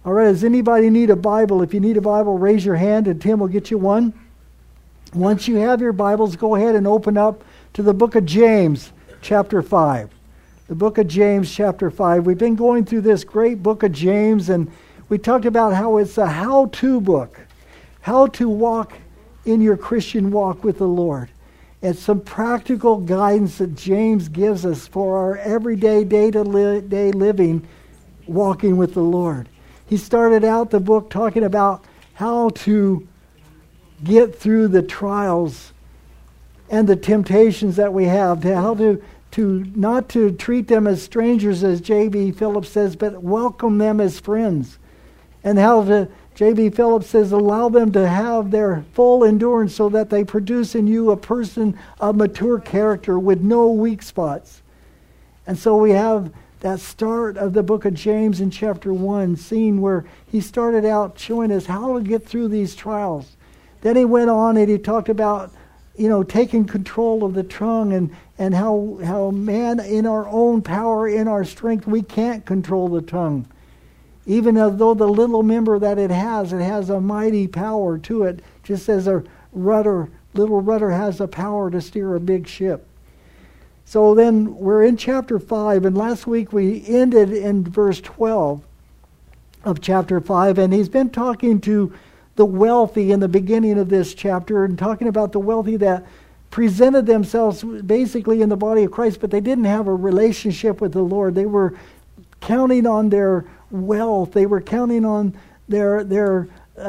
All right, does anybody need a Bible? If you need a Bible, raise your hand and Tim will get you one. Once you have your Bibles, go ahead and open up to the book of James, chapter 5. The book of James, chapter 5. We've been going through this great book of James, and we talked about how it's a how-to book. How to walk in your Christian walk with the Lord. And some practical guidance that James gives us for our everyday, day-to-day living, walking with the Lord. He started out the book talking about how to get through the trials and the temptations that we have, to how to not to treat them as strangers, as J.B. Phillips says, but welcome them as friends. And how to, J.B. Phillips says, allow them to have their full endurance so that they produce in you a person of mature character with no weak spots. And so we have that start of the book of James in chapter 1, scene where he started out showing us how to get through these trials. Then he went on and he talked about, taking control of the tongue and how man, in our own power, in our strength, we can't control the tongue. Even though the little member that it has a mighty power to it, just as a little rudder has the power to steer a big ship. So then we're in chapter 5, and last week we ended in verse 12 of chapter 5, and he's been talking to the wealthy in the beginning of this chapter, and talking about the wealthy that presented themselves basically in the body of Christ, but they didn't have a relationship with the Lord. They were counting on their wealth. They were counting on their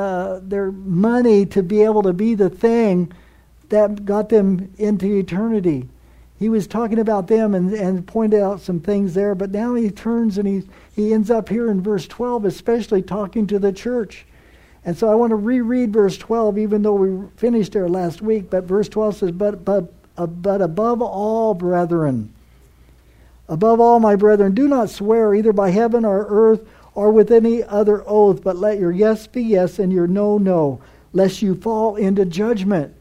money to be able to be the thing that got them into eternity. He was talking about them and pointed out some things there, but now he turns and he ends up here in verse 12, especially talking to the church. And so I want to reread verse 12, even though we finished there last week. But verse 12 says, But above all, brethren, above all, my brethren, do not swear either by heaven or earth or with any other oath, but let your yes be yes and your no, no, lest you fall into judgment.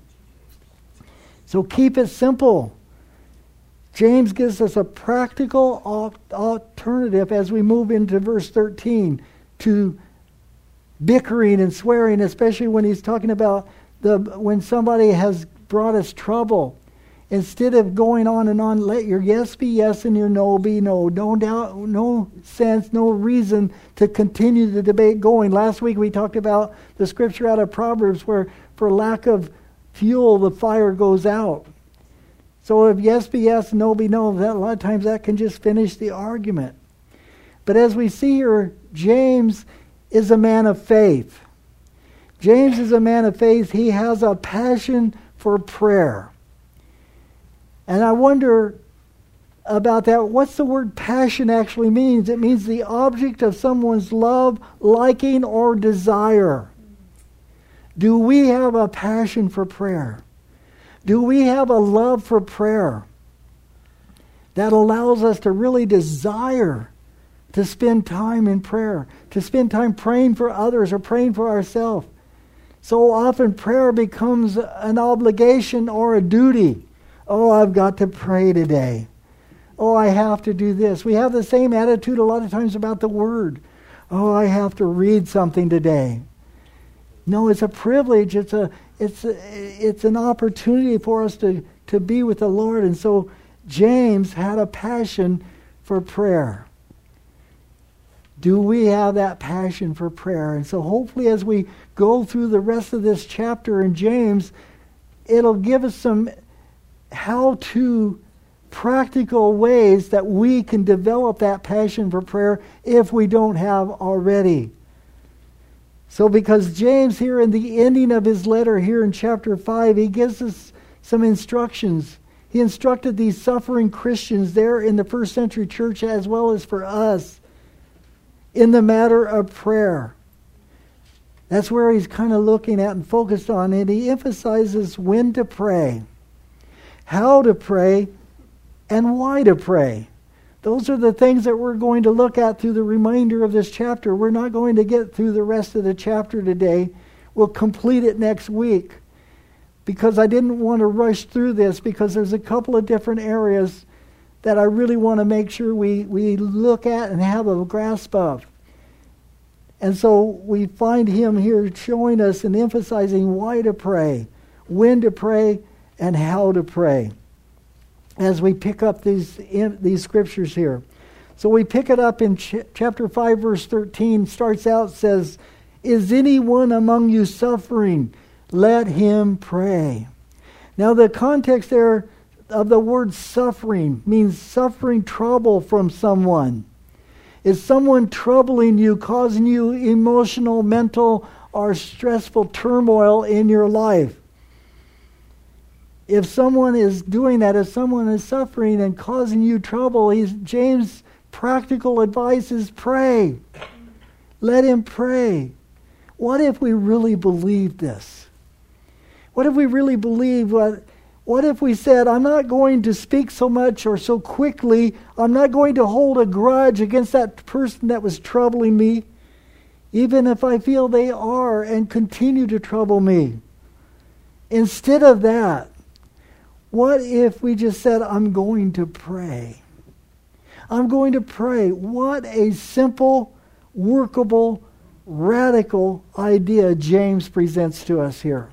So keep it simple. James gives us a practical alternative as we move into verse 13 to bickering and swearing, especially when he's talking about when somebody has brought us trouble. Instead of going on and on, let your yes be yes and your no be no. No doubt, no sense, no reason to continue the debate going. Last week we talked about the scripture out of Proverbs where for lack of fuel the fire goes out. So if yes be yes, no be no, a lot of times that can just finish the argument. But as we see here, James is a man of faith. James is a man of faith. He has a passion for prayer. And I wonder about that. What's the word passion actually means? It means the object of someone's love, liking, or desire. Do we have a passion for prayer? Do we have a love for prayer that allows us to really desire to spend time in prayer, to spend time praying for others or praying for ourselves? So often prayer becomes an obligation or a duty. Oh, I've got to pray today. Oh, I have to do this. We have the same attitude a lot of times about the Word. Oh, I have to read something today. No, it's a privilege. It's an opportunity for us to be with the Lord. And so James had a passion for prayer. Do we have that passion for prayer? And so hopefully as we go through the rest of this chapter in James, it'll give us some how-to practical ways that we can develop that passion for prayer if we don't have already. So because James here in the ending of his letter here in chapter 5, he gives us some instructions. He instructed these suffering Christians there in the first century church as well as for us in the matter of prayer. That's where he's kind of looking at and focused on, and he emphasizes when to pray, how to pray, and why to pray. Those are the things that we're going to look at through the remainder of this chapter. We're not going to get through the rest of the chapter today. We'll complete it next week because I didn't want to rush through this because there's a couple of different areas that I really want to make sure we look at and have a grasp of. And so we find him here showing us and emphasizing why to pray, when to pray, and how to pray as we pick up these scriptures here. So we pick it up in chapter 5, verse 13. Starts out, says, "Is anyone among you suffering? Let him pray." Now the context there of the word suffering means suffering trouble from someone. Is someone troubling you, causing you emotional, mental, or stressful turmoil in your life? If someone is doing that, if someone is suffering and causing you trouble, James' practical advice is pray. Let him pray. What if we really believed this? What if we really believe what if we said, I'm not going to speak so much or so quickly, I'm not going to hold a grudge against that person that was troubling me, even if I feel they are and continue to trouble me. Instead of that, what if we just said, I'm going to pray? I'm going to pray. What a simple, workable, radical idea James presents to us here.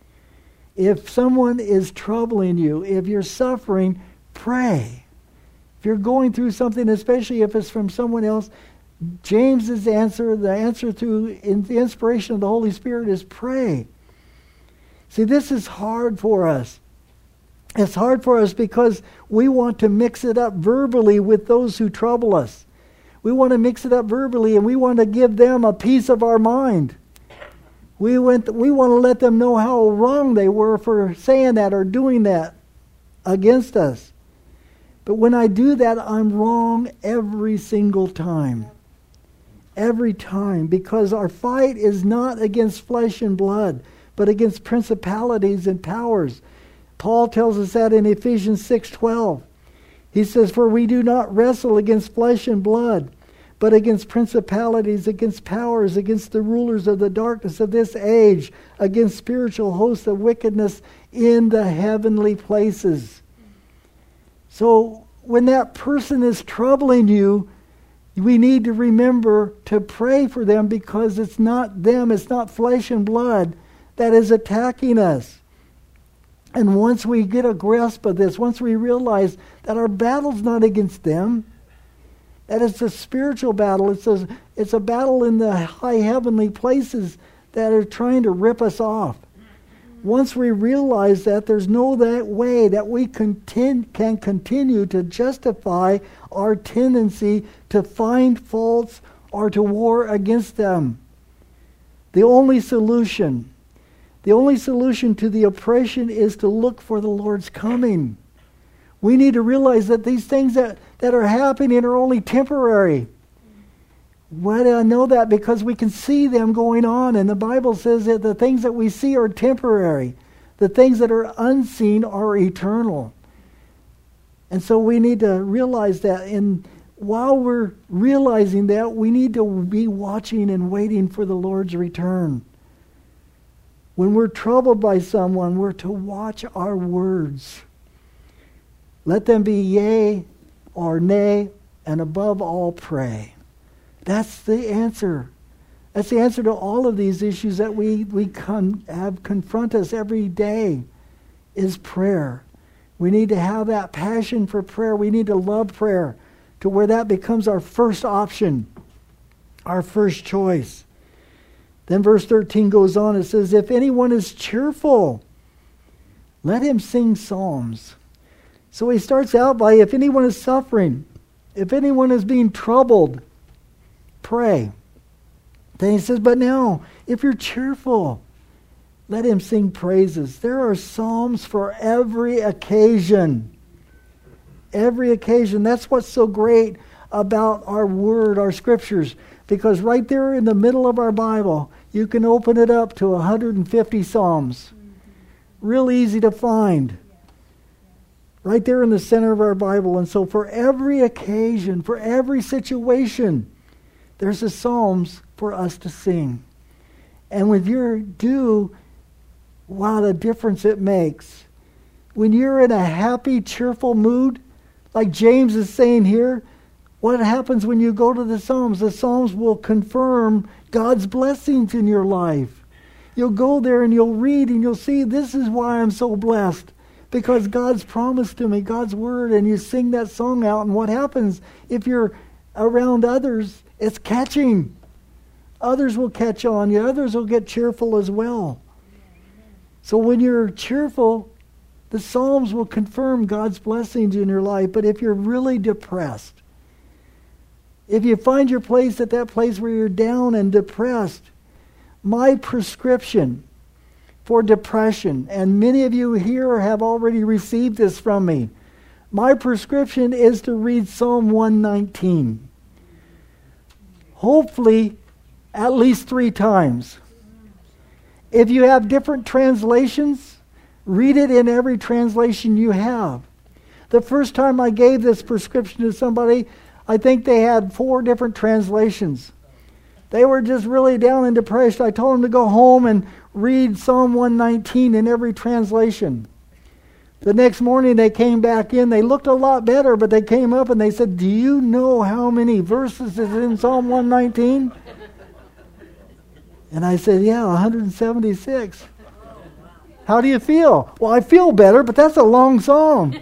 If someone is troubling you, if you're suffering, pray. If you're going through something, especially if it's from someone else, James's answer, the answer through the inspiration of the Holy Spirit is pray. See, this is hard for us. It's hard for us because we want to mix it up verbally with those who trouble us. We want to mix it up verbally and we want to give them a piece of our mind. We want to let them know how wrong they were for saying that or doing that against us. But when I do that, I'm wrong every single time. Every time. Because our fight is not against flesh and blood, but against principalities and powers. Paul tells us that in Ephesians 6:12. He says, "For we do not wrestle against flesh and blood, but against principalities, against powers, against the rulers of the darkness of this age, against spiritual hosts of wickedness in the heavenly places." So when that person is troubling you, we need to remember to pray for them because it's not them, it's not flesh and blood that is attacking us. And once we get a grasp of this, once we realize that our battle's not against them, that it's a spiritual battle. It's a battle in the high heavenly places that are trying to rip us off. Once we realize that, there's no that way that we can continue to justify our tendency to find faults or to war against them. The only solution to the oppression is to look for the Lord's coming. We need to realize that these things that are happening are only temporary. Why do I know that? Because we can see them going on, and the Bible says that the things that we see are temporary. The things that are unseen are eternal. And so we need to realize that, and while we're realizing that, we need to be watching and waiting for the Lord's return. When we're troubled by someone, we're to watch our words. Let them be yea or nay, and above all, pray. That's the answer. That's the answer to all of these issues that we confront us every day, is prayer. We need to have that passion for prayer. We need to love prayer to where that becomes our first option, our first choice. Then verse 13 goes on. It says, "If anyone is cheerful, let him sing psalms." So he starts out by, if anyone is suffering, if anyone is being troubled, pray. Then he says, but now, if you're cheerful, let him sing praises. There are psalms for every occasion. Every occasion. That's what's so great about our word, our scriptures. Because right there in the middle of our Bible, you can open it up to 150 psalms. Real easy to find. Right there in the center of our Bible. And so for every occasion, for every situation, there's a psalms for us to sing. And when you're due, wow, the difference it makes. When you're in a happy, cheerful mood, like James is saying here, What happens when you go to the Psalms? The Psalms will confirm God's blessings in your life. You'll go there and you'll read and you'll see, this is why I'm so blessed. Because God's promised to me, God's word, and you sing that song out. And what happens if you're around others? It's catching. Others will catch on you. Others will get cheerful as well. So when you're cheerful, the Psalms will confirm God's blessings in your life. But if you're really depressed, if you find your place at that place where you're down and depressed, my prescription for depression, and many of you here have already received this from me, my prescription is to read Psalm 119. Hopefully, at least 3 times. If you have different translations, read it in every translation you have. The first time I gave this prescription to somebody, I think they had 4 different translations. They were just really down and depressed. I told them to go home and read Psalm 119 in every translation. The next morning they came back in. They looked a lot better, but they came up and they said, do you know how many verses is in Psalm 119? And I said, yeah, 176. How do you feel? Well, I feel better, but that's a long psalm.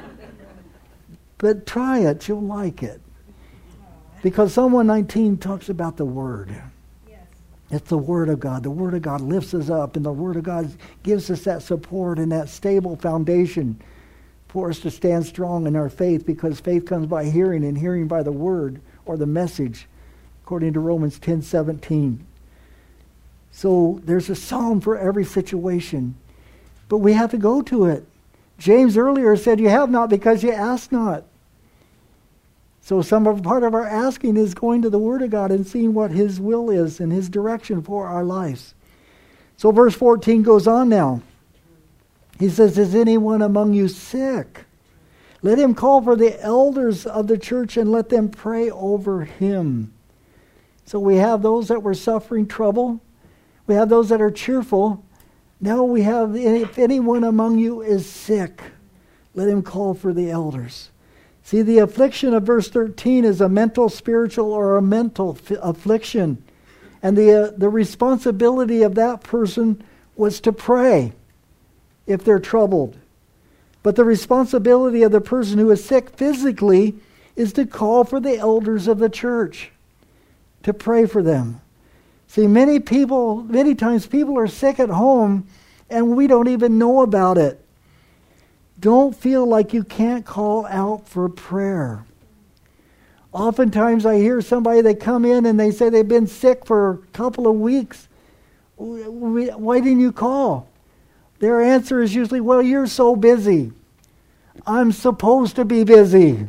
But try it. You'll like it. Because Psalm 119 talks about the Word. Yes. It's the Word of God. The Word of God lifts us up, and the Word of God gives us that support and that stable foundation for us to stand strong in our faith, because faith comes by hearing, and hearing by the Word or the message, according to Romans 10:17. So there's a psalm for every situation, but we have to go to it. James earlier said, you have not because you ask not. So part of our asking is going to the Word of God and seeing what His will is and His direction for our lives. So verse 14 goes on now. He says, is anyone among you sick? Let him call for the elders of the church and let them pray over him. So we have those that were suffering trouble. We have those that are cheerful. Now we have, if anyone among you is sick, let him call for the elders. See, the affliction of verse 13 is a mental, spiritual, or a mental affliction. And the responsibility of that person was to pray if they're troubled. But the responsibility of the person who is sick physically is to call for the elders of the church, to pray for them. See, many times people are sick at home and we don't even know about it. Don't feel like you can't call out for prayer. Oftentimes I hear somebody, they come in and they say they've been sick for a couple of weeks. Why didn't you call? Their answer is usually, well, you're so busy. I'm supposed to be busy.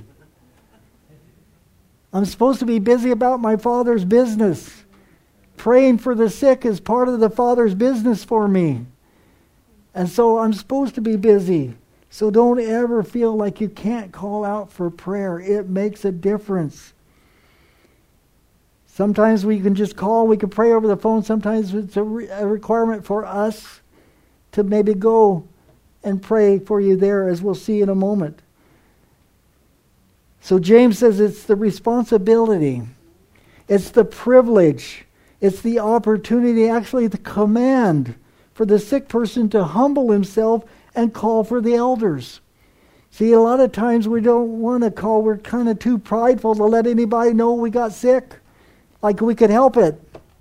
I'm supposed to be busy about my Father's business. Praying for the sick is part of the Father's business for me. And so I'm supposed to be busy. So don't ever feel like you can't call out for prayer. It makes a difference. Sometimes we can just call, we can pray over the phone. Sometimes it's a requirement for us to maybe go and pray for you there, as we'll see in a moment. So James says it's the responsibility. It's the privilege. It's the opportunity, actually the command for the sick person to humble himself and call for the elders. See, a lot of times we don't want to call. We're kind of too prideful to let anybody know we got sick, like we could help it.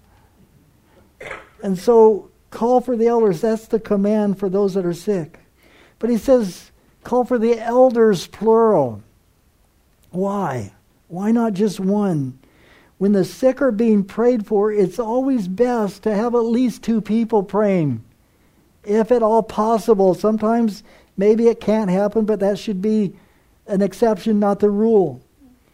And so call for the elders. That's the command for those that are sick. But he says, call for the elders, plural. Why? Why not just one? When the sick are being prayed for, it's always best to have at least 2 people praying, if at all possible. Sometimes maybe it can't happen, but that should be an exception, not the rule.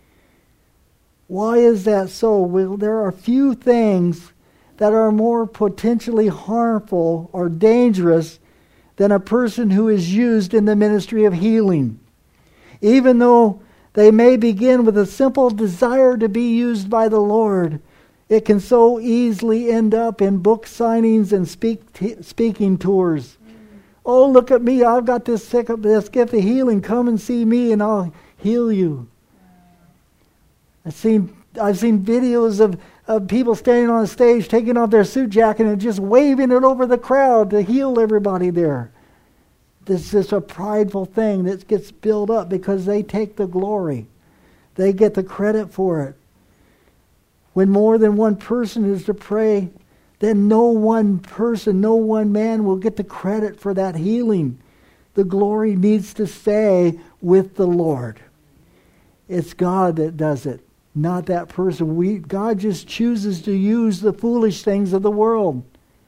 Why is that so? Well, there are few things that are more potentially harmful or dangerous than a person who is used in the ministry of healing. Even though they may begin with a simple desire to be used by the Lord, it can so easily end up in book signings and speaking tours. Oh, look at me, I've got this gift of healing. Come and see me and I'll heal you. I've seen videos of people standing on a stage, taking off their suit jacket and just waving it over the crowd to heal everybody there. This is a prideful thing that gets built up because they take the glory. They get the credit for it. When more than one person is to pray, then no one person, no one man will get the credit for that healing. The glory needs to stay with the Lord. It's God that does it, not that person. God just chooses to use the foolish things of the world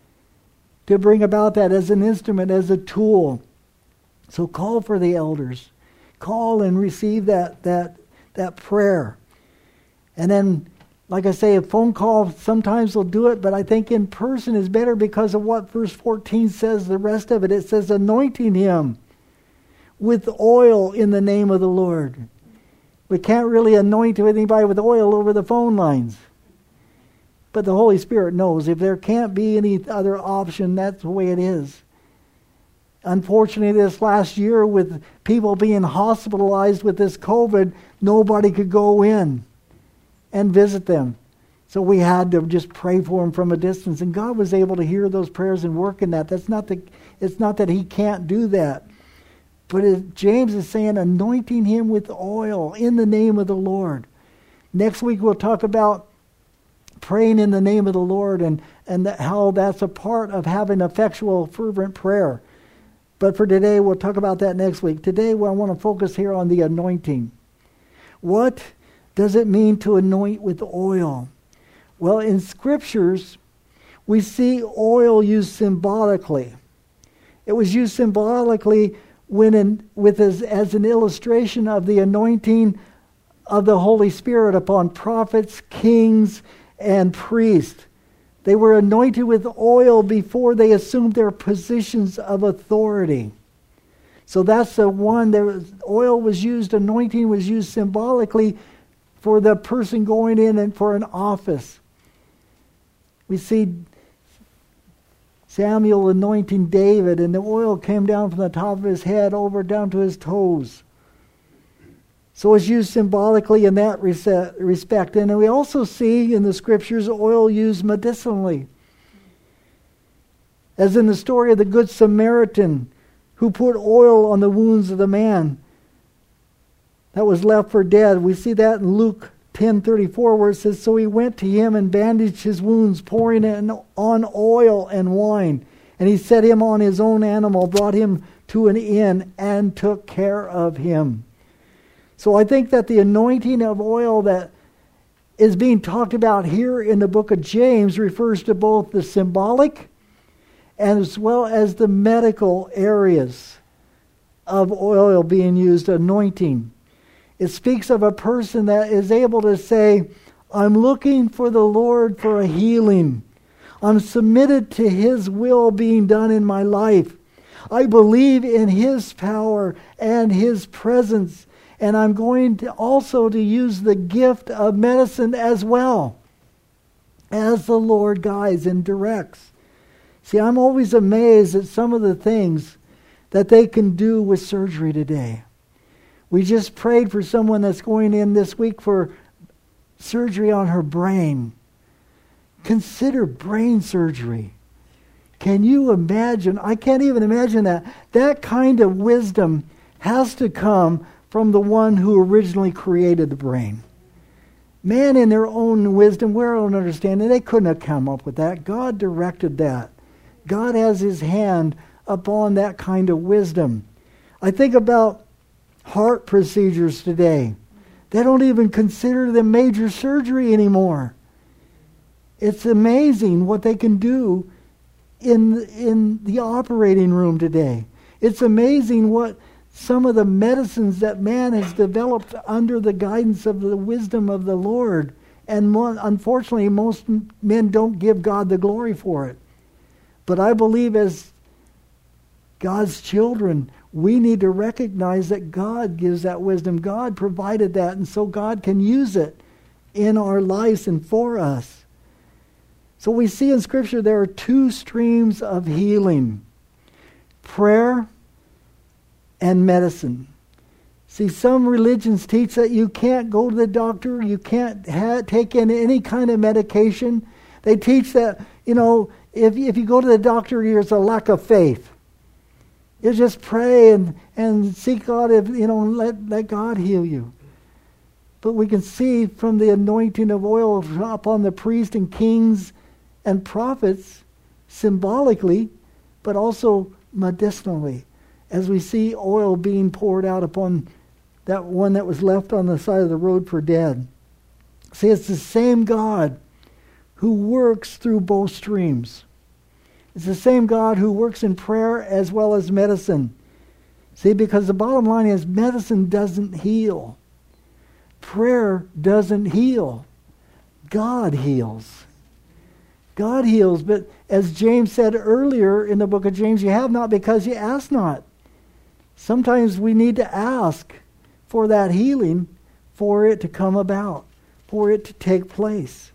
to bring about that as an instrument, as a tool. So call for the elders. Call and receive that prayer. And then, like I say, a phone call sometimes will do it, but I think in person is better because of what verse 14 says, the rest of it. It says, anointing him with oil in the name of the Lord. We can't really anoint anybody with oil over the phone lines. But the Holy Spirit knows if there can't be any other option, that's the way it is. Unfortunately, this last year with people being hospitalized with this COVID, nobody could go in and visit them. So we had to just pray for them from a distance. And God was able to hear those prayers and work in that. It's not that he can't do that. But James is saying, anointing him with oil in the name of the Lord. Next week we'll talk about praying in the name of the Lord and how that's a part of having effectual, fervent prayer. But for today, we'll talk about that next week. Today, I want to focus here on the anointing. What does it mean to anoint with oil? Well, in Scriptures, we see oil used symbolically. It was used symbolically as an illustration of the anointing of the Holy Spirit upon prophets, kings, and priests. They were anointed with oil before they assumed their positions of authority. So that's the one. Oil was used, anointing was used symbolically for the person going in and for an office. We see Samuel anointing David, and the oil came down from the top of his head over down to his toes. So it's used symbolically in that respect. And we also see in the Scriptures oil used medicinally. As in the story of the Good Samaritan who put oil on the wounds of the man that was left for dead. We see that in Luke 10:34 where it says, so he went to him and bandaged his wounds, pouring on oil and wine. And he set him on his own animal, brought him to an inn, and took care of him. So I think that the anointing of oil that is being talked about here in the book of James refers to both the symbolic as well as the medical areas of oil being used, anointing. It speaks of a person that is able to say, I'm looking for the Lord for a healing. I'm submitted to his will being done in my life. I believe in his power and his presence. And I'm going to also to use the gift of medicine as well, as the Lord guides and directs. See, I'm always amazed at some of the things that they can do with surgery today. We just prayed for someone that's going in this week for surgery on her brain. Consider brain surgery. Can you imagine? I can't even imagine that. That kind of wisdom has to come from the one who originally created the brain. Man in their own wisdom, their own understanding, they couldn't have come up with that. God directed that. God has his hand upon that kind of wisdom. I think about heart procedures today. They don't even consider them major surgery anymore. It's amazing what they can do in the operating room today. It's amazing what some of the medicines that man has developed under the guidance of the wisdom of the Lord. And unfortunately, most men don't give God the glory for it. But I believe as God's children, we need to recognize that God gives that wisdom. God provided that, and so God can use it in our lives and for us. So we see in Scripture there are two streams of healing: prayer and medicine. See, some religions teach that you can't go to the doctor, you can't take in any kind of medication. They teach that, if you go to the doctor, there's a lack of faith. You just pray and seek God, let God heal you. But we can see from the anointing of oil upon the priests and kings and prophets, symbolically, but also medicinally, as we see oil being poured out upon that one that was left on the side of the road for dead. See, it's the same God who works through both streams. It's the same God who works in prayer as well as medicine. See, because the bottom line is medicine doesn't heal. Prayer doesn't heal. God heals. God heals, but as James said earlier in the book of James, you have not because you ask not. Sometimes we need to ask for that healing, for it to come about, for it to take place.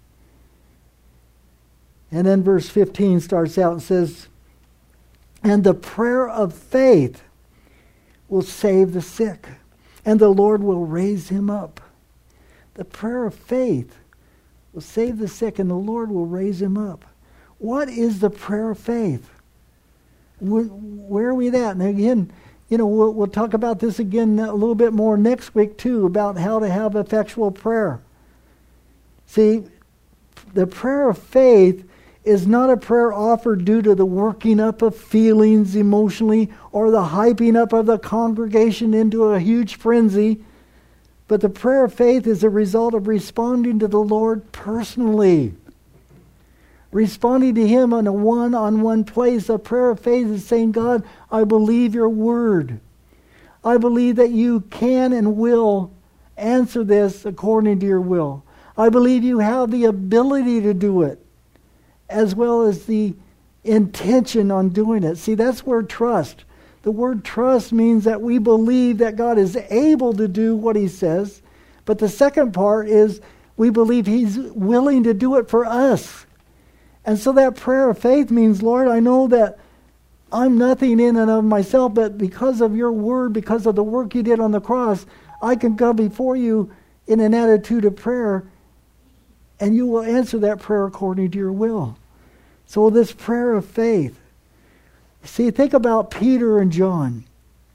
And then verse 15 starts out and says, and the prayer of faith will save the sick, and the Lord will raise him up. The prayer of faith will save the sick, and the Lord will raise him up. What is the prayer of faith? Where are we at? And again, we'll talk about this again a little bit more next week too, about how to have effectual prayer. See, the prayer of faith is not a prayer offered due to the working up of feelings emotionally or the hyping up of the congregation into a huge frenzy. But the prayer of faith is a result of responding to the Lord personally. Responding to Him in a one-on-one place. A prayer of faith is saying, God, I believe your word. I believe that you can and will answer this according to your will. I believe you have the ability to do it, as well as the intention on doing it. See, that's where trust. The word trust means that we believe that God is able to do what He says. But the second part is we believe He's willing to do it for us. And so that prayer of faith means, Lord, I know that I'm nothing in and of myself, but because of your word, because of the work you did on the cross, I can come before you in an attitude of prayer, and you will answer that prayer according to your will. So this prayer of faith. See, think about Peter and John.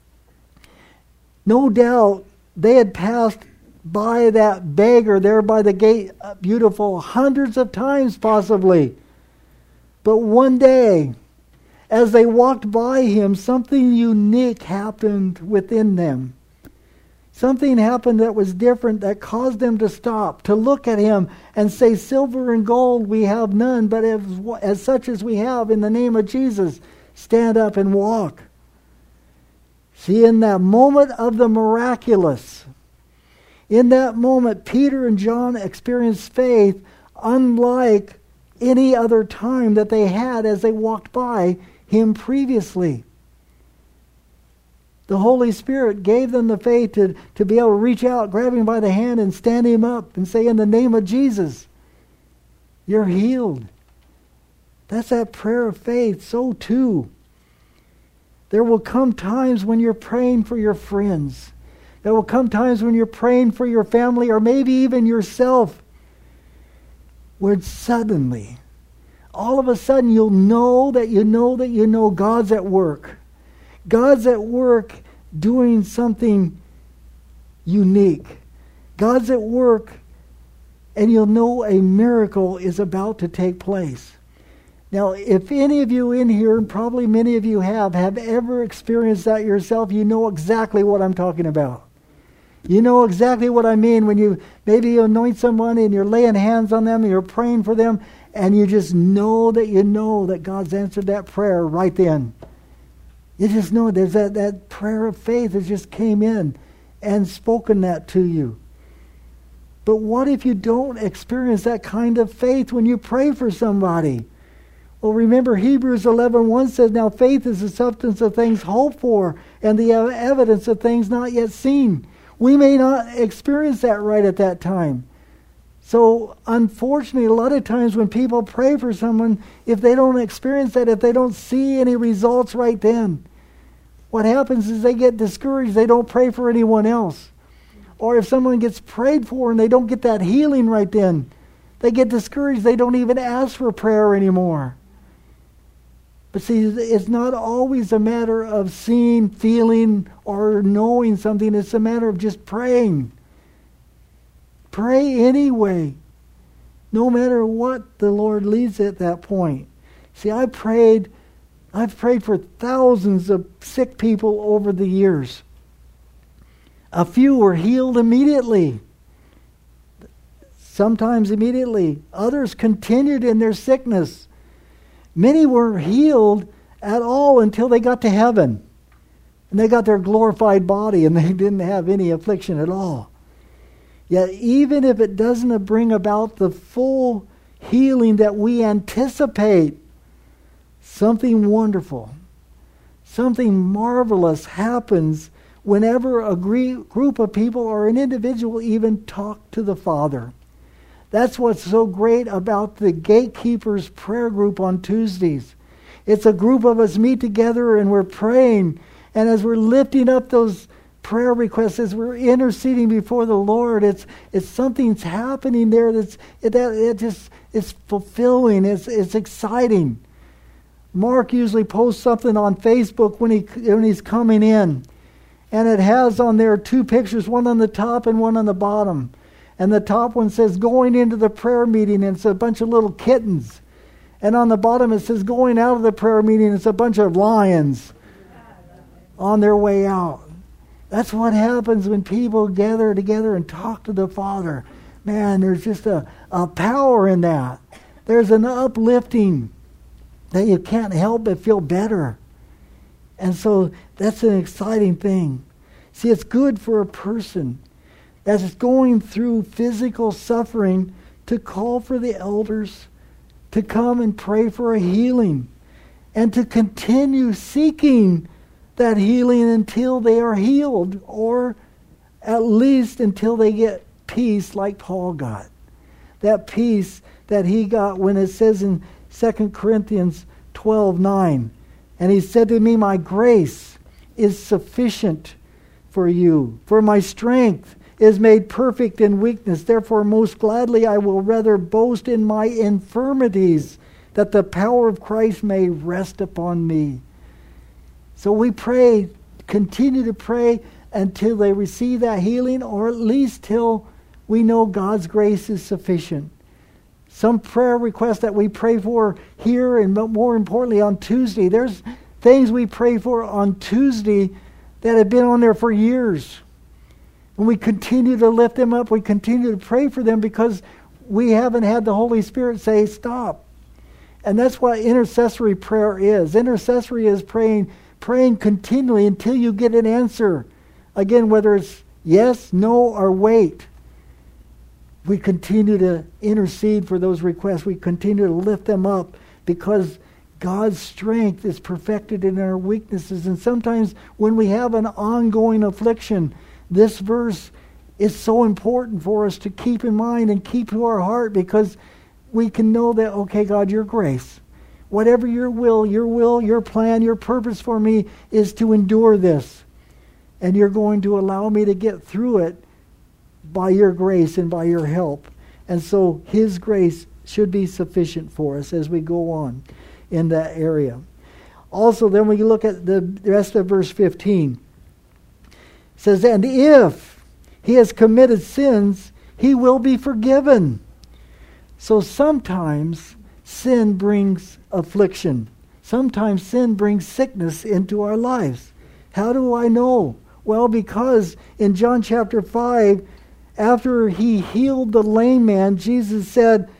No doubt they had passed by that beggar there by the gate, beautiful, hundreds of times possibly. But one day, as they walked by him, something unique happened within them. Something happened that was different, that caused them to stop, to look at him and say, silver and gold we have none, but as such as we have, in the name of Jesus, stand up and walk. See, in that moment of the miraculous, in that moment, Peter and John experienced faith unlike any other time that they had as they walked by him previously. The Holy Spirit gave them the faith to be able to reach out, grab him by the hand and stand him up and say, in the name of Jesus, you're healed. That's that prayer of faith. So too, there will come times when you're praying for your friends. There will come times when you're praying for your family or maybe even yourself, where suddenly, all of a sudden, you'll know that you know God's at work. God's at work doing something unique. God's at work, and you'll know a miracle is about to take place. Now, if any of you in here, and probably many of you have ever experienced that yourself, you know exactly what I'm talking about. You know exactly what I mean when you anoint someone and you're laying hands on them and you're praying for them, and you just know that God's answered that prayer right then. You just know there's that prayer of faith that just came in and spoken that to you. But what if you don't experience that kind of faith when you pray for somebody? Well, remember Hebrews 11:1 says, now faith is the substance of things hoped for and the evidence of things not yet seen. We may not experience that right at that time. So unfortunately, a lot of times when people pray for someone, if they don't experience that, if they don't see any results right then, what happens is they get discouraged. They don't pray for anyone else. Or if someone gets prayed for and they don't get that healing right then, they get discouraged. They don't even ask for prayer anymore. But see, it's not always a matter of seeing, feeling, or knowing something. It's a matter of just praying. Pray anyway, no matter what the Lord leads at that point. See, I've prayed for thousands of sick people over the years. A few were healed immediately. Sometimes immediately. Others continued in their sickness. Many were healed at all until they got to heaven. And they got their glorified body and they didn't have any affliction at all. Yet even if it doesn't bring about the full healing that we anticipate, something wonderful, something marvelous happens whenever a group of people or an individual even talk to the Father. That's what's so great about the Gatekeepers prayer group on Tuesdays. It's a group of us meet together and we're praying. And as we're lifting up those prayer requests, as we're interceding before the Lord, it's something's happening there it's fulfilling. It's exciting. Mark usually posts something on Facebook when he's coming in. And it has on there two pictures, one on the top and one on the bottom. And the top one says, going into the prayer meeting, and it's a bunch of little kittens. And on the bottom it says, going out of the prayer meeting, it's a bunch of lions on their way out. That's what happens when people gather together and talk to the Father. Man, there's just a power in that. There's an uplifting that you can't help but feel better. And so that's an exciting thing. See, it's good for a person as it's going through physical suffering to call for the elders to come and pray for a healing and to continue seeking that healing until they are healed, or at least until they get peace like Paul got. That peace that he got when it says in 2 Corinthians 12:9, and he said to me, my grace is sufficient for you, for my strength is made perfect in weakness. Therefore, most gladly I will rather boast in my infirmities, that the power of Christ may rest upon me. So we pray, continue to pray until they receive that healing, or at least till we know God's grace is sufficient. Some prayer requests that we pray for here, and more importantly on Tuesday. There's things we pray for on Tuesday that have been on there for years. And we continue to lift them up. We continue to pray for them because we haven't had the Holy Spirit say, stop. And that's what intercessory prayer is. Intercessory is praying continually until you get an answer. Again, whether it's yes, no, or wait. We continue to intercede for those requests. We continue to lift them up because God's strength is perfected in our weaknesses. And sometimes when we have an ongoing affliction, this verse is so important for us to keep in mind and keep to our heart, because we can know that, okay, God, your grace, whatever your will, your plan, your purpose for me is to endure this. And you're going to allow me to get through it by your grace and by your help. And so his grace should be sufficient for us as we go on in that area. Also, then we look at the rest of verse 15. It says, and if he has committed sins, he will be forgiven. So sometimes sin brings affliction. Sometimes sin brings sickness into our lives. How do I know? Well, because in John chapter 5, after he healed the lame man, Jesus said,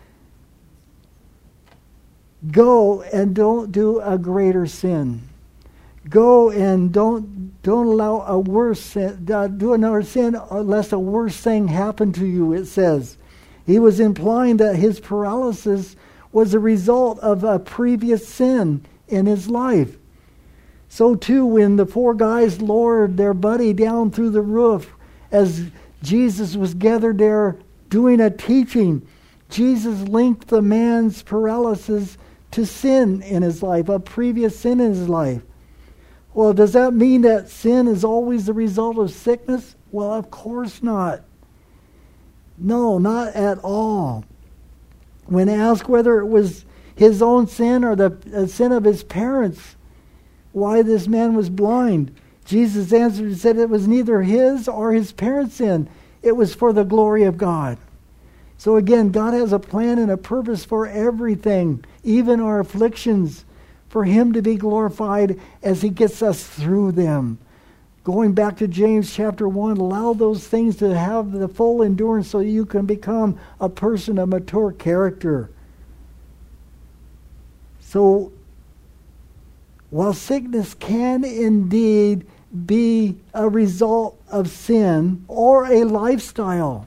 go and don't do a greater sin. Go and don't allow a worse sin, do another sin unless a worse thing happen to you, it says. He was implying that his paralysis was a result of a previous sin in his life. So too, when the four guys lowered their buddy down through the roof as Jesus was gathered there doing a teaching, Jesus linked the man's paralysis to sin in his life, a previous sin in his life. Well, does that mean that sin is always the result of sickness? Well, of course not. No, not at all. When asked whether it was his own sin or the sin of his parents, why this man was blind, Jesus answered and said it was neither his or his parents' sin. It was for the glory of God. So again, God has a plan and a purpose for everything, even our afflictions, for him to be glorified as he gets us through them. Going back to James chapter 1, allow those things to have the full endurance so you can become a person of mature character. So, while sickness can indeed be a result of sin or a lifestyle,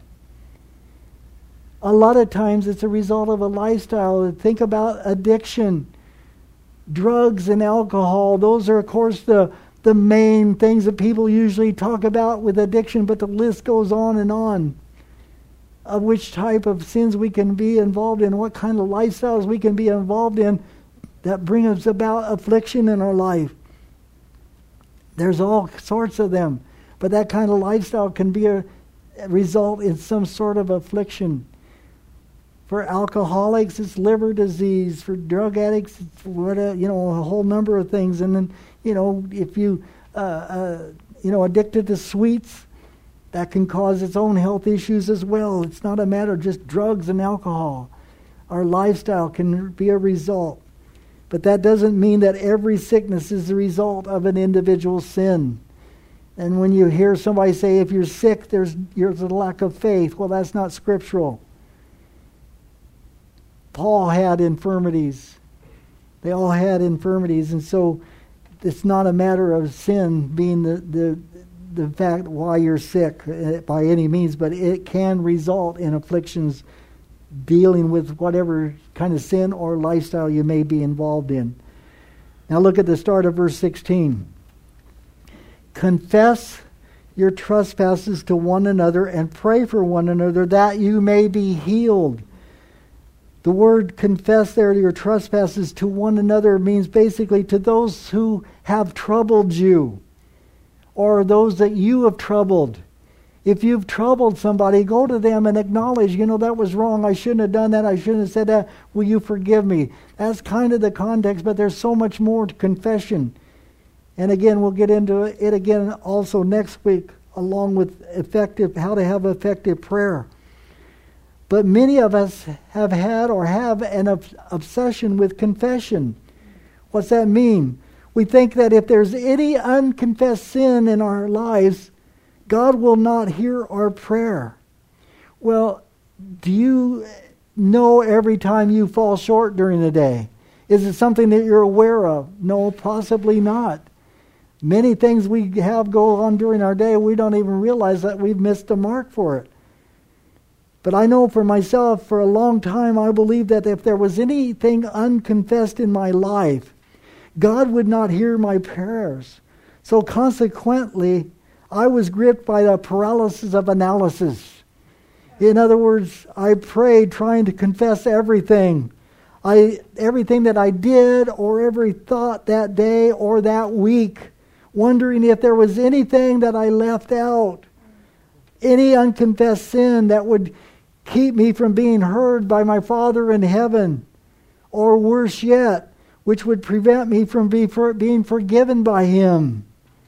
a lot of times it's a result of a lifestyle. Think about addiction, drugs and alcohol. Those are, of course, the main things that people usually talk about with addiction, but the list goes on of which type of sins we can be involved in, what kind of lifestyles we can be involved in that bring us about affliction in our life. There's all sorts of them, but that kind of lifestyle can be a result in some sort of affliction. For alcoholics, it's liver disease. For drug addicts, it's a whole number of things. And then, if you, addicted to sweets, that can cause its own health issues as well. It's not a matter of just drugs and alcohol. Our lifestyle can be a result. But that doesn't mean that every sickness is the result of an individual sin. And when you hear somebody say, if you're sick, there's a lack of faith, well, that's not scriptural. Paul had infirmities. They all had infirmities, and so it's not a matter of sin being the fact why you're sick by any means, but it can result in afflictions dealing with whatever kind of sin or lifestyle you may be involved in. Now look at the start of verse 16. Confess your trespasses to one another and pray for one another that you may be healed. The word confess there to your trespasses to one another means basically to those who have troubled you or those that you have troubled. If you've troubled somebody, go to them and acknowledge, that was wrong. I shouldn't have done that. I shouldn't have said that. Will you forgive me? That's kind of the context, but there's so much more to confession. And again, we'll get into it again also next week, along with how to have effective prayer. But many of us have had or have an obsession with confession. What's that mean? We think that if there's any unconfessed sin in our lives, God will not hear our prayer. Well, do you know every time you fall short during the day? Is it something that you're aware of? No, possibly not. Many things we have go on during our day, we don't even realize that we've missed the mark for it. But I know for myself, for a long time, I believed that if there was anything unconfessed in my life, God would not hear my prayers. So consequently, I was gripped by the paralysis of analysis. In other words, I prayed trying to confess everything. Everything that I did or every thought that day or that week, wondering if there was anything that I left out, any unconfessed sin that would keep me from being heard by my Father in heaven, or worse yet, which would prevent me from being forgiven by Him.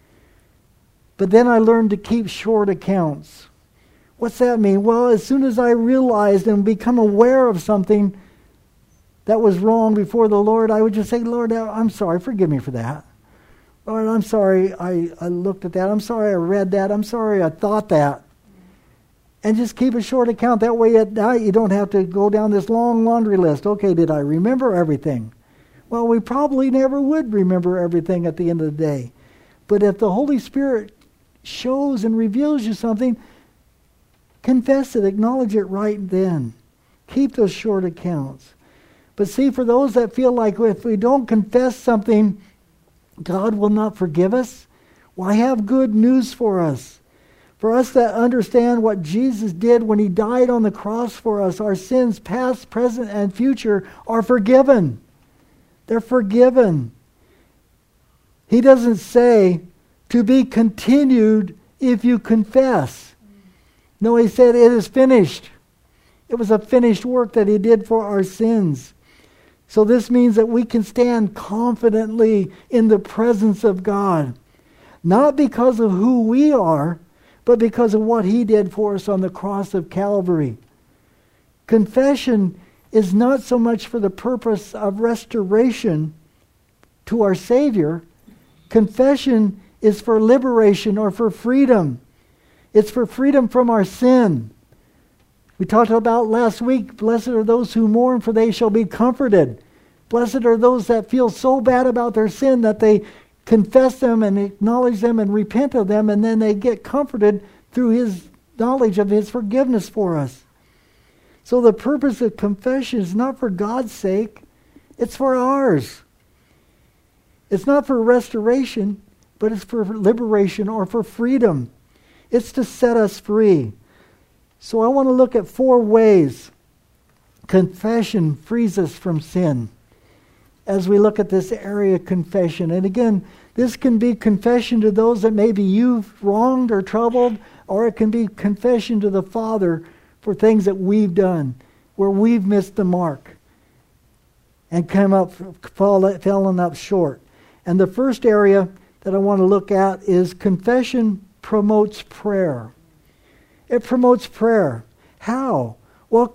But then I learned to keep short accounts. What's that mean? Well, as soon as I realized and become aware of something that was wrong before the Lord, I would just say, Lord, I'm sorry, forgive me for that. Lord, I'm sorry I looked at that. I'm sorry I read that. I'm sorry I thought that. And just keep a short account. That way at night you don't have to go down this long laundry list. Okay, did I remember everything? Well, we probably never would remember everything at the end of the day. But if the Holy Spirit shows and reveals you something, confess it, acknowledge it right then. Keep those short accounts. But see, for those that feel like if we don't confess something, God will not forgive us, well, I have good news for us. For us that understand what Jesus did when He died on the cross for us, our sins, past, present, and future, are forgiven. They're forgiven. He doesn't say to be continued if you confess. No, he said it is finished. It was a finished work that he did for our sins. So this means that we can stand confidently in the presence of God. Not because of who we are, but because of what he did for us on the cross of Calvary. Confession is not so much for the purpose of restoration to our Savior. Confession is for liberation or for freedom. It's for freedom from our sin. We talked about last week, blessed are those who mourn, for they shall be comforted. Blessed are those that feel so bad about their sin that they confess them and acknowledge them and repent of them, and then they get comforted through his knowledge of his forgiveness for us. So the purpose of confession is not for God's sake, it's for ours. It's not for restoration, but it's for liberation or for freedom. It's to set us free. So I want to look at 4 ways confession frees us from sin as we look at this area of confession. And again, this can be confession to those that maybe you've wronged or troubled, or it can be confession to the Father for things that we've done, where we've missed the mark and fallen up short. And the first area that I want to look at is confession promotes prayer. It promotes prayer. How? Well,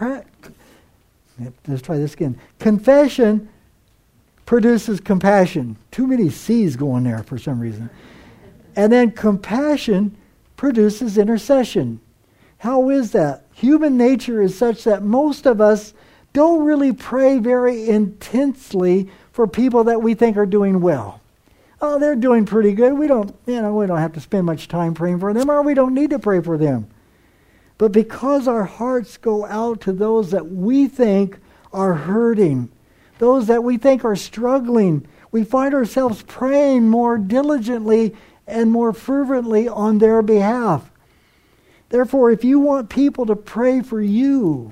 let's try this again. Confession produces compassion. Too many C's going there for some reason. And then compassion produces intercession. How is that? Human nature is such that most of us don't really pray very intensely for people that we think are doing well. Oh, they're doing pretty good. We don't have to spend much time praying for them, or we don't need to pray for them. But because our hearts go out to those that we think are hurting, those that we think are struggling, we find ourselves praying more diligently and more fervently on their behalf. Therefore, if you want people to pray for you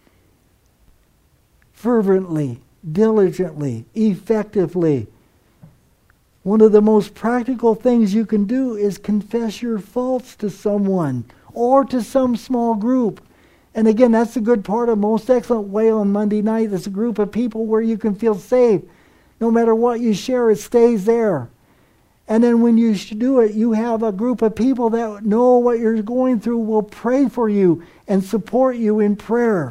fervently, diligently, effectively, one of the most practical things you can do is confess your faults to someone or to some small group. And again, that's the good part of Most Excellent Way on Monday night. It's a group of people where you can feel safe. No matter what you share, it stays there. And then when you do it, you have a group of people that know what you're going through, will pray for you and support you in prayer.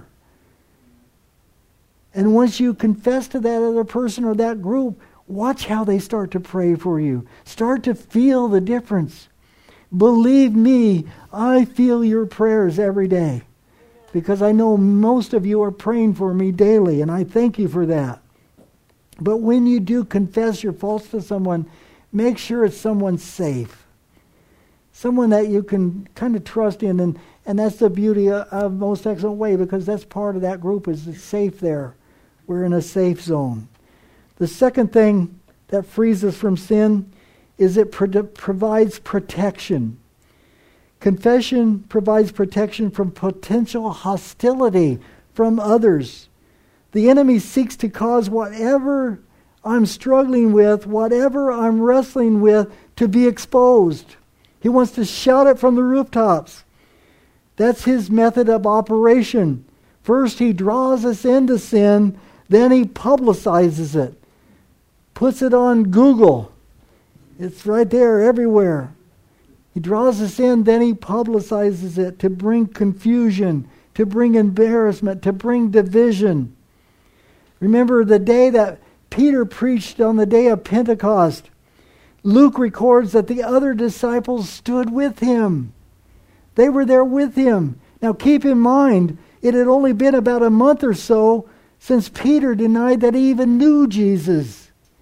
And once you confess to that other person or that group, watch how they start to pray for you. Start to feel the difference. Believe me, I feel your prayers every day, because I know most of you are praying for me daily, and I thank you for that. But when you do confess your faults to someone, make sure it's someone safe. Someone that you can kind of trust in, and that's the beauty of Most Excellent Way, because that's part of that group, is it's safe there. We're in a safe zone. The second thing that frees us from sin is it provides protection. Confession provides protection from potential hostility from others. The enemy seeks to cause whatever I'm struggling with, whatever I'm wrestling with, to be exposed. He wants to shout it from the rooftops. That's his method of operation. First, he draws us into sin, then he publicizes it. Puts it on Google. It's right there everywhere. He draws us in, then he publicizes it to bring confusion, to bring embarrassment, to bring division. Remember the day that Peter preached on the day of Pentecost. Luke records that the other disciples stood with him. They were there with him. Now keep in mind, it had only been about a month or so since Peter denied that he even knew Jesus.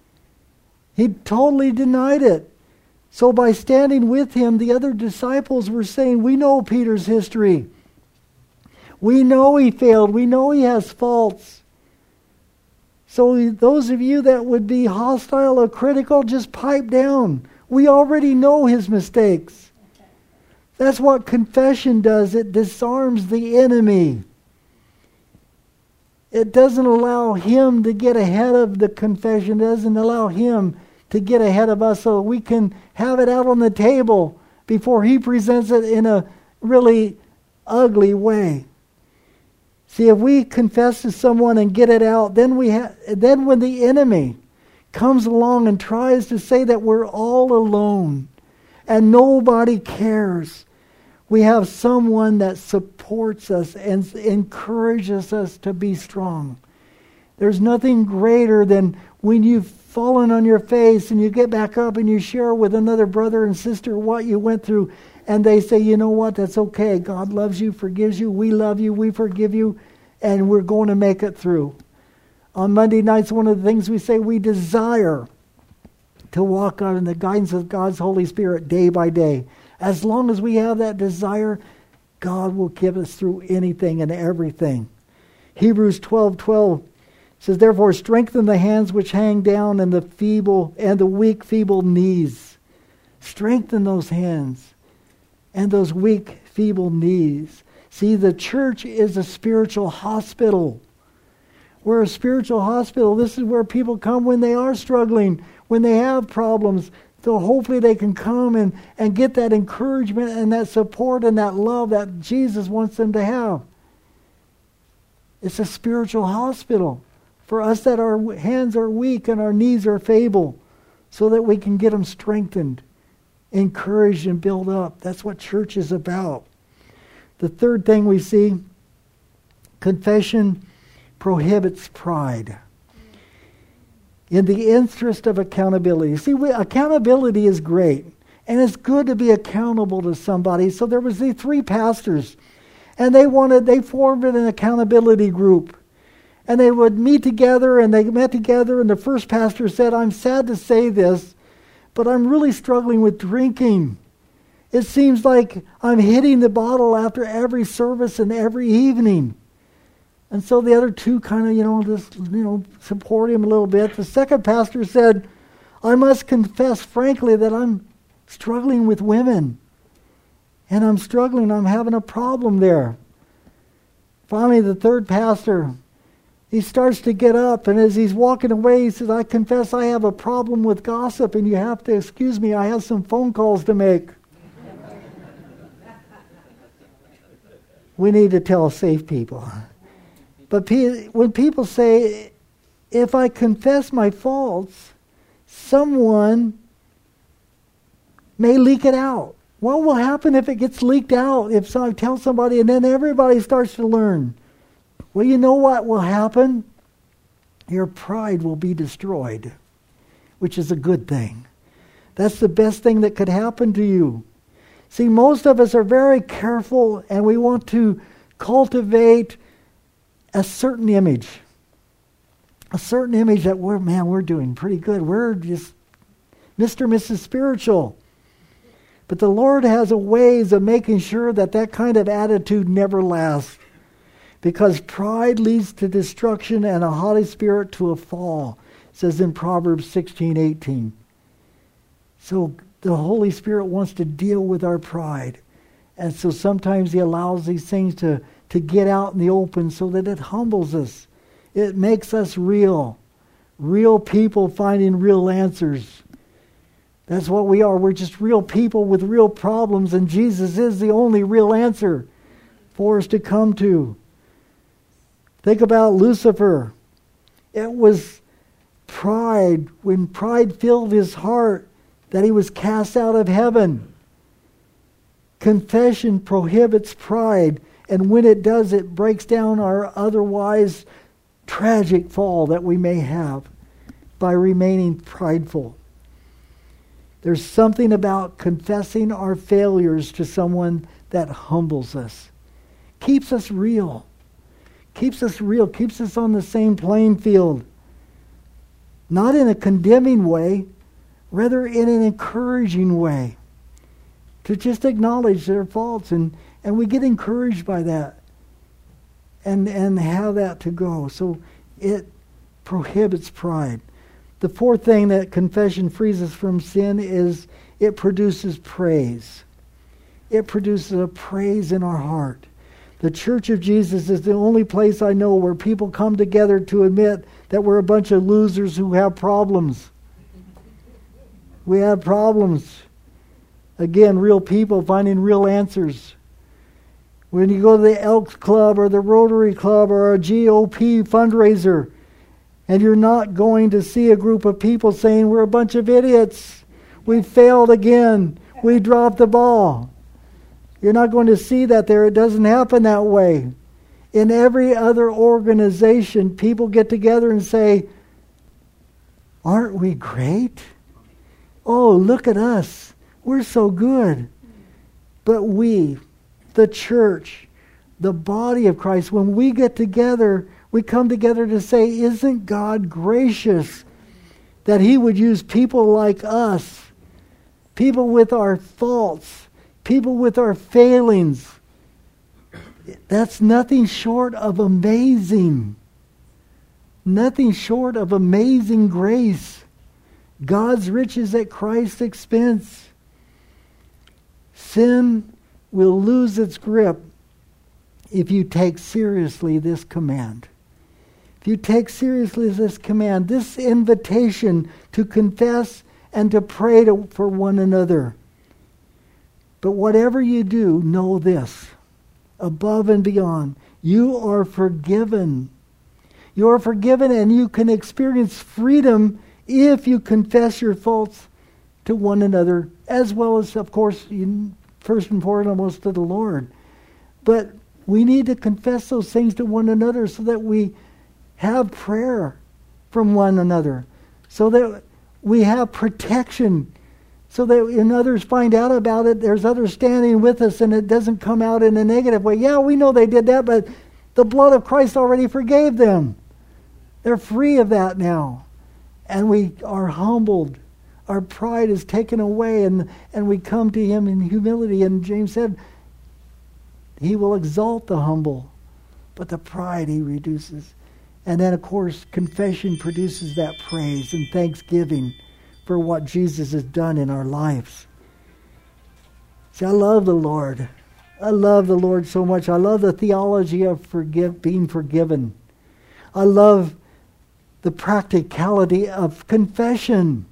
He totally denied it. So by standing with him, the other disciples were saying, we know Peter's history. We know he failed. We know he has faults. So those of you that would be hostile or critical, just pipe down. We already know his mistakes. That's what confession does. It disarms the enemy. It doesn't allow him to get ahead of the confession. It doesn't allow him to get ahead of us so we can have it out on the table before he presents it in a really ugly way. See, if we confess to someone and get it out, then when the enemy comes along and tries to say that we're all alone and nobody cares, we have someone that supports us and encourages us to be strong. There's nothing greater than when you've fallen on your face and you get back up and you share with another brother and sister what you went through, and they say, you know what, that's okay. God loves you, forgives you, we love you, we forgive you, and we're going to make it through. On Monday nights, one of the things we say, we desire to walk out in the guidance of God's Holy Spirit day by day. As long as we have that desire, God will give us through anything and everything. Hebrews 12:12 says, therefore strengthen the hands which hang down and the weak, feeble knees. Strengthen those hands and those weak, feeble knees. See, the church is a spiritual hospital. We're a spiritual hospital. This is where people come when they are struggling, when they have problems. So hopefully they can come and get that encouragement and that support and that love that Jesus wants them to have. It's a spiritual hospital for us that our hands are weak and our knees are feeble, so that we can get them strengthened, encouraged, and built up. That's what church is about. The third thing we see, confession prohibits pride. In the interest of accountability. See, accountability is great. And it's good to be accountable to somebody. So there was these 3 pastors. And they formed an accountability group. And they would meet together, and they met together, and the first pastor said, I'm sad to say this, but I'm really struggling with drinking. It seems like I'm hitting the bottle after every service and every evening. And so the other 2 kind of, support him a little bit. The second pastor said, I must confess frankly that I'm struggling with women. And I'm having a problem there. Finally, the third pastor, he starts to get up, and as he's walking away, he says, I confess I have a problem with gossip, and you have to excuse me, I have some phone calls to make. We need to tell safe people. But when people say, if I confess my faults, someone may leak it out. What will happen if it gets leaked out? If I tell somebody and then everybody starts to learn? Well, you know what will happen? Your pride will be destroyed, which is a good thing. That's the best thing that could happen to you. See, most of us are very careful, and we want to cultivate a certain image. A certain image that we're doing pretty good. We're just Mr. Mrs. Spiritual. But the Lord has a ways of making sure that kind of attitude never lasts. Because pride leads to destruction and a haughty spirit to a fall. It says in Proverbs 16:18. So the Holy Spirit wants to deal with our pride. And so sometimes He allows these things to get out in the open so that it humbles us. It makes us real. Real people finding real answers. That's what we are. We're just real people with real problems, and Jesus is the only real answer for us to come to. Think about Lucifer. It was pride, when pride filled his heart, that he was cast out of heaven. Confession prohibits pride, and when it does, it breaks down our otherwise tragic fall that we may have by remaining prideful. There's something about confessing our failures to someone that humbles us. Keeps us real. Keeps us real. Keeps us on the same playing field. Not in a condemning way, rather in an encouraging way. To just acknowledge their faults. And we get encouraged by that. And have that to go. So it prohibits pride. The fourth thing that confession frees us from sin is it produces praise. It produces a praise in our heart. The Church of Jesus is the only place I know where people come together to admit that we're a bunch of losers who have problems. We have problems. Again, real people finding real answers. When you go to the Elks Club or the Rotary Club or a GOP fundraiser, and you're not going to see a group of people saying, we're a bunch of idiots. We failed again. We dropped the ball. You're not going to see that there. It doesn't happen that way. In every other organization, people get together and say, aren't we great? Oh, look at us. We're so good. But we, the church, the body of Christ, when we get together, we come together to say, isn't God gracious that He would use people like us, people with our faults, people with our failings? That's nothing short of amazing. Nothing short of amazing grace. God's riches at Christ's expense. Sin will lose its grip if you take seriously this command. If you take seriously this command, this invitation to confess and to pray for one another. But whatever you do, know this. Above and beyond, you are forgiven. You are forgiven, and you can experience freedom if you confess your faults to one another, as well as, of course, first and foremost to the Lord. But we need to confess those things to one another so that we have prayer from one another, so that we have protection, so that when others find out about it, there's others standing with us and it doesn't come out in a negative way. Yeah, we know they did that, but the blood of Christ already forgave them. They're free of that now. And we are humbled. Our pride is taken away, and we come to Him in humility. And James said, He will exalt the humble, but the pride He reduces. And then, of course, confession produces that praise and thanksgiving for what Jesus has done in our lives. See, I love the Lord. I love the Lord so much. I love the theology of being forgiven. I love the practicality of confession.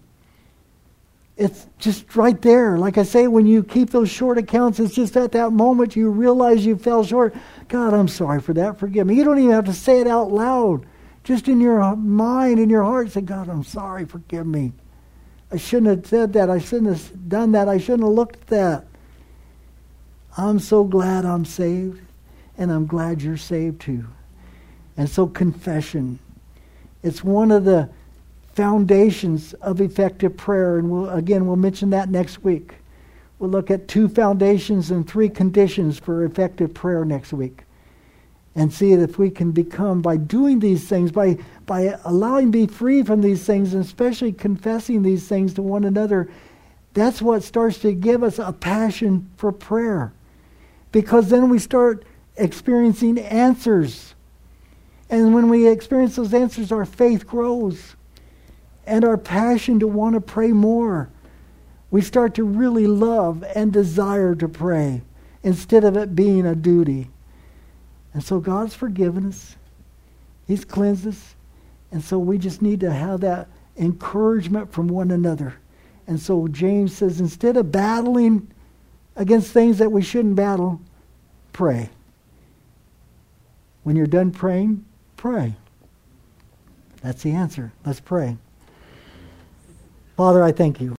It's just right there. Like I say, when you keep those short accounts, it's just at that moment you realize you fell short. God, I'm sorry for that. Forgive me. You don't even have to say it out loud. Just in your mind, in your heart, say, God, I'm sorry. Forgive me. I shouldn't have said that. I shouldn't have done that. I shouldn't have looked at that. I'm so glad I'm saved, and I'm glad you're saved too. And so confession, it's one of the foundations of effective prayer, and we'll mention that next week. We'll look at 2 foundations and 3 conditions for effective prayer next week, and see if we can become, by doing these things, by allowing be free from these things, and especially confessing these things to one another, that's what starts to give us a passion for prayer. Because then we start experiencing answers. And when we experience those answers, our faith grows. And our passion to want to pray more. We start to really love and desire to pray instead of it being a duty. And so God's forgiven us. He's cleansed us. And so we just need to have that encouragement from one another. And so James says, instead of battling against things that we shouldn't battle, pray. When you're done praying, pray. That's the answer. Let's pray. Father, I thank you.